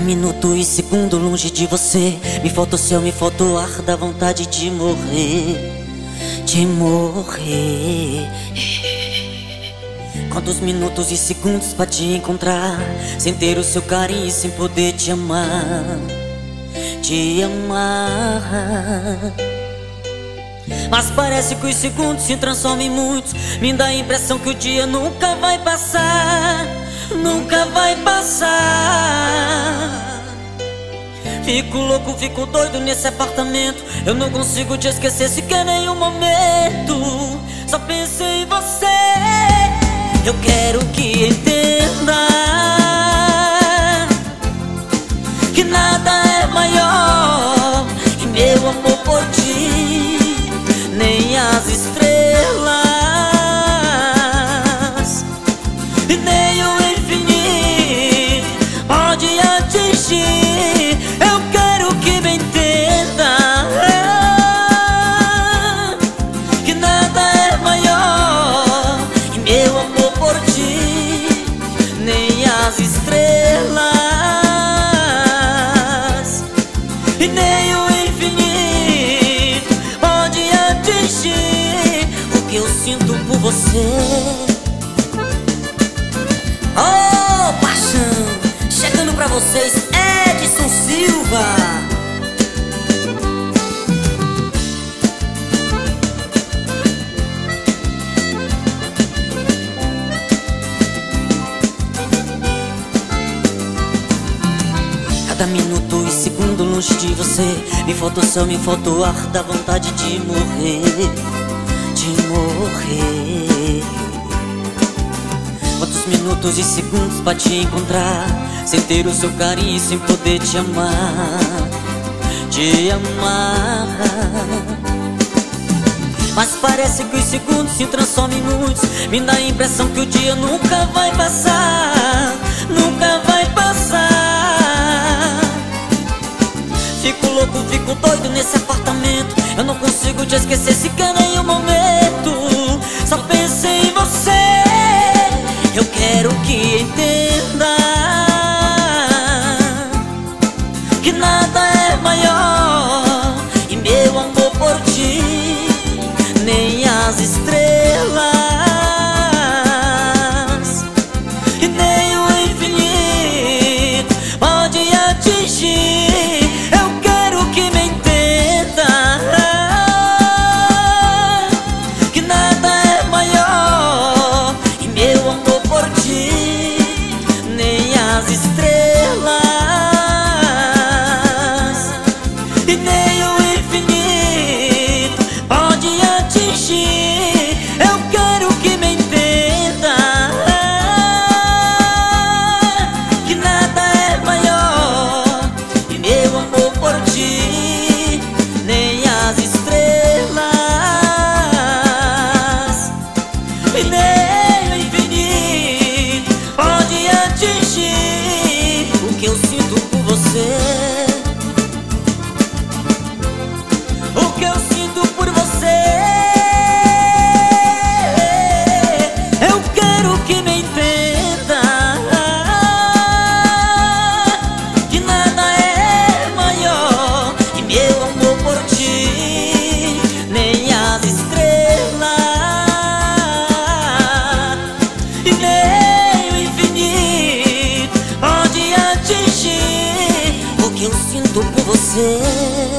minuto e segundo longe de você, me falta o céu, me falta o ar, dá vontade de morrer, de morrer. Quantos minutos e segundos pra te encontrar, sem ter o seu carinho e sem poder te amar, te amar. Mas parece que os segundos se transformam em muitos, me dá a impressão que o dia nunca vai passar, nunca vai passar. Fico louco, fico doido nesse apartamento, eu não consigo te esquecer sequer nenhum momento. Só penso em você, eu quero que entenda que nada é maior que meu amor por ti. Nem as estrelas e nem o infinito pode atingir. Eu quero que me entenda que nada é maior que meu amor por ti. Nem as estrelas e nem o infinito pode atingir o que eu sinto por você. Oh, paixão, chegando pra vocês, Edson Silva. Cada minuto e segundo longe de você, me falta o céu, me falta o ar, dá vontade de morrer, de morrer. Quantos minutos e segundos pra te encontrar, sem ter o seu carinho e sem poder te amar, te amar. Mas parece que os segundos se transformam em muitos, me dá a impressão que o dia nunca vai passar, nunca vai passar. Fico louco, fico doido nesse apartamento, eu não consigo te esquecer sequer nenhum momento. Só penso em você, eu quero que entenda que nada é maior que meu amor por ti. Nem as estrelas e nem o infinito pode atingir. Eu quero que me entenda que nada é maior que meu amor por ti. Nem as estrelas e nem o infinito pode atingir. Eu quero que me entenda que nada é maior que meu amor por ti. Nem as estrelas e nem o infinito pode atingir o que eu sinto por você, o que eu sinto por você. Eu quero que me entenda que nada é maior que meu amor por ti. Nem as estrelas e nem o infinito pode atingir o que eu sinto por você.